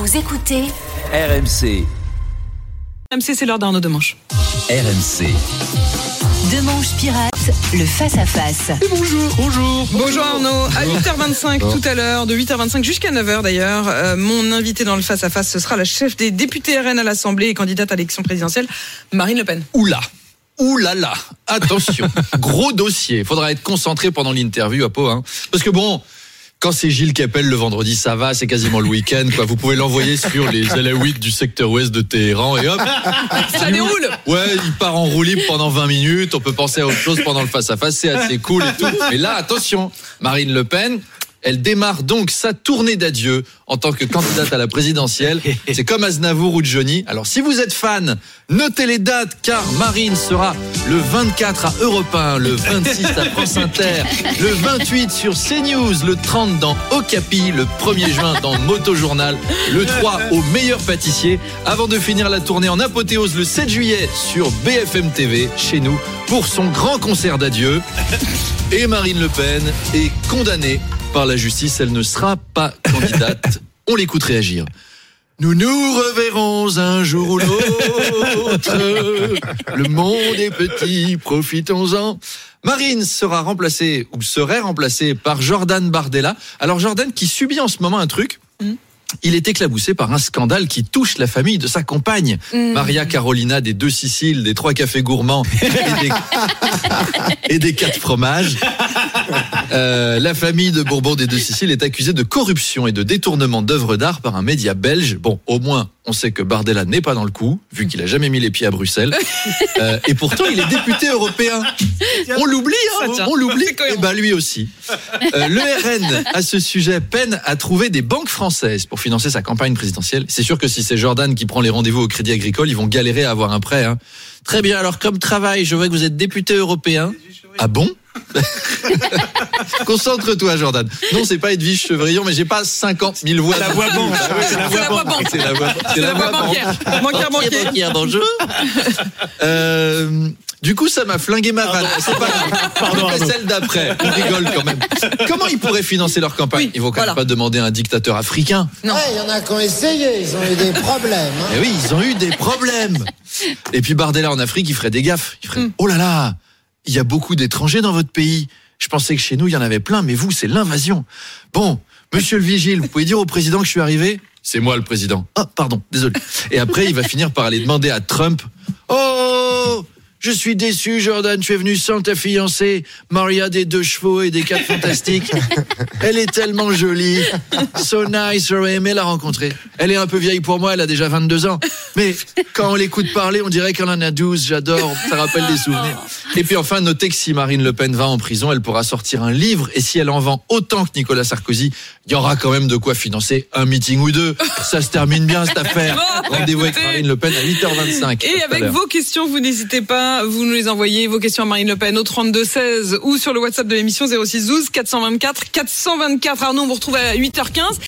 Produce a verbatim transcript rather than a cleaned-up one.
Vous écoutez R M C. R M C, c'est l'heure d'Arnaud Demanche. R M C. Demanche Pirate, le face-à-face. Et bonjour. Bonjour. Bonjour Arnaud. À huit heures vingt-cinq tout à l'heure, de huit heures vingt-cinq jusqu'à neuf heures d'ailleurs, euh, mon invité dans le face-à-face, ce sera la chef des députés R N à l'Assemblée et candidate à l'élection présidentielle, Marine Le Pen. Oula. Ouh là là, attention, gros dossier. Faudra être concentré pendant l'interview à Pau, hein. Parce que bon, quand c'est Gilles qui appelle le vendredi, ça va, c'est quasiment le week-end, quoi. Vous pouvez l'envoyer sur les Alaouites du secteur ouest de Téhéran et hop, ça déroule. Ouais, il part en roue libre pendant vingt minutes. On peut penser à autre chose pendant le face-à-face, c'est assez cool et tout. Mais là, attention, Marine Le Pen, elle démarre donc sa tournée d'adieu en tant que candidate à la présidentielle. C'est comme Aznavour ou Johnny. Alors si vous êtes fan, notez les dates car Marine sera le vingt-quatre à Europe un, le vingt-six à France Inter, le vingt-huit sur CNews, le trente dans Okapi, le premier juin dans Motojournal, le trois au Meilleur Pâtissier, avant de finir la tournée en apothéose le sept juillet sur B F M T V chez nous pour son grand concert d'adieu. Et Marine Le Pen est condamnée par la justice, elle ne sera pas candidate. On l'écoute réagir. Nous nous reverrons un jour ou l'autre. Le monde est petit, profitons-en. Marine sera remplacée, ou serait remplacée par Jordan Bardella. Alors Jordan qui subit en ce moment un truc. Mmh. Il est éclaboussé par un scandale qui touche la famille de sa compagne, mmh. Maria Carolina des Deux Siciles, des Trois Cafés Gourmands et des, et des Quatre Fromages. Euh, la famille de Bourbon des Deux Siciles est accusée de corruption et de détournement d'œuvres d'art par un média belge. Bon, au moins, on sait que Bardella n'est pas dans le coup, vu qu'il a jamais mis les pieds à Bruxelles. Euh, et pourtant, il est député européen. On l'oublie, hein, on, on l'oublie. Et ben lui aussi. Euh, le R N, à ce sujet, peine à trouver des banques françaises pour financer sa campagne présidentielle. C'est sûr que si c'est Jordan qui prend les rendez-vous au Crédit Agricole, ils vont galérer à avoir un prêt. Hein. Très bien, alors comme travail, je vois que vous êtes député européen. Ah bon? Concentre-toi, Jordan. Non, c'est pas Edwige Chevrillon, mais j'ai pas cinquante mille voix. La voix banque. C'est la voix banque. C'est la voix, c'est la voix bancaire. Bancaire, bancaire. bancaire, bonjour. Euh, du coup, ça m'a flingué ma vanne. C'est pas Pardon, celle d'après. On rigole quand même. Comment ils pourraient financer leur campagne? Ils vont quand voilà. même pas demander à un dictateur africain. Non. Ouais, il y en a qui ont essayé. Ils ont eu des problèmes. Hein. Et oui, ils ont eu des problèmes. Et puis Bardella en Afrique, il ferait des gaffes. Il ferait, mm. oh là là, il y a beaucoup d'étrangers dans votre pays. Je pensais que chez nous, il y en avait plein, mais vous, c'est l'invasion. Bon, monsieur le vigile, vous pouvez dire au président que je suis arrivé? C'est moi le président. Ah, pardon, désolé. Et après, il va finir par aller demander à Trump, oh, je suis déçu, Jordan, tu es venu sans ta fiancée, Maria des Deux Chevaux et des Quatre Fantastiques. Elle est tellement jolie. So nice, j'aurais aimé la rencontrer. Elle est un peu vieille pour moi, elle a déjà vingt-deux ans. Mais quand on l'écoute parler, on dirait qu'elle en a douze, j'adore, ça rappelle des souvenirs. Et puis enfin, notez que si Marine Le Pen va en prison, elle pourra sortir un livre. Et si elle en vend autant que Nicolas Sarkozy, il y aura quand même de quoi financer un meeting ou deux. Ça se termine bien cette affaire. Rendez-vous avec Marine Le Pen à huit heures vingt-cinq. Et avec vos questions, vous n'hésitez pas, vous nous les envoyez, vos questions à Marine Le Pen au trente-deux seize ou sur le WhatsApp de l'émission zéro six douze quatre cent vingt-quatre quatre cent vingt-quatre. Arnaud, on vous retrouve à huit heures quinze.